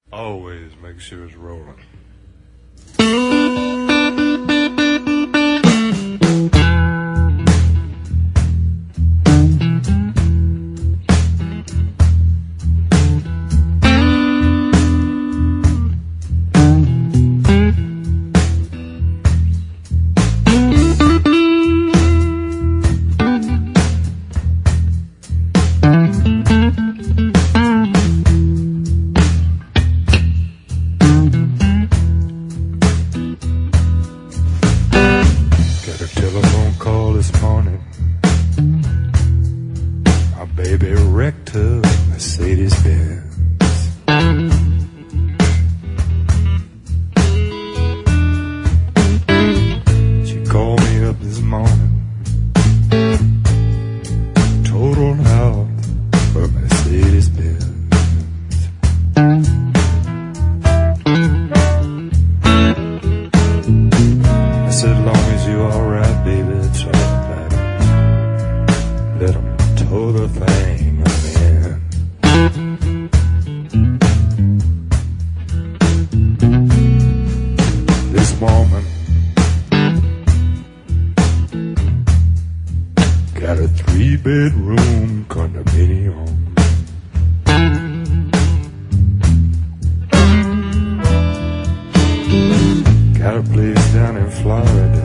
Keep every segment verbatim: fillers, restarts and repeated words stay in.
Always make sure it's rolling. Telephone call this morning. My baby wrecked her Mercedes Benz. She called me up this morning, totaled out her Mercedes Benz. I said, long as you alright, baby, it's all that matters. Let 'em tow the thing in. This woman got a three-bedroom condominium. Got a place down in Florida,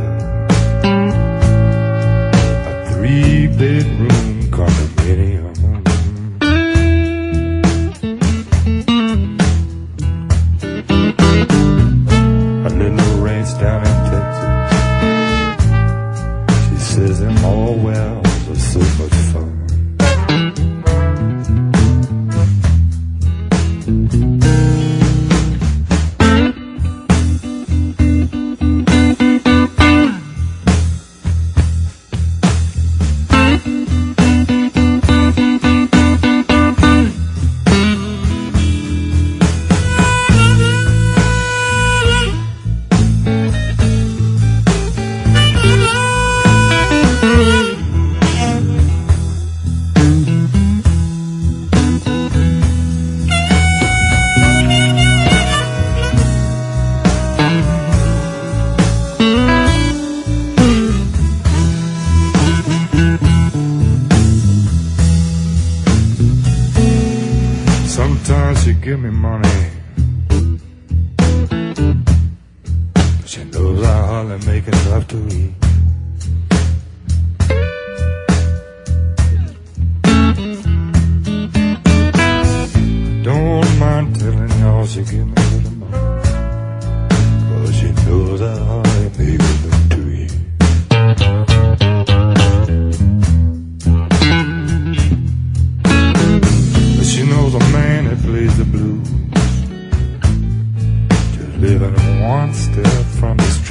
a three-bedroom condominium. A little ranch down in Texas. She says them all wells are so much fun. Sometimes she give me money, but she knows I hardly make enough to eat. Don't mind telling y'all she give me a little money, 'cause she knows I hardly make enough to eat. But she knows a man that plays the blues, just living one step from his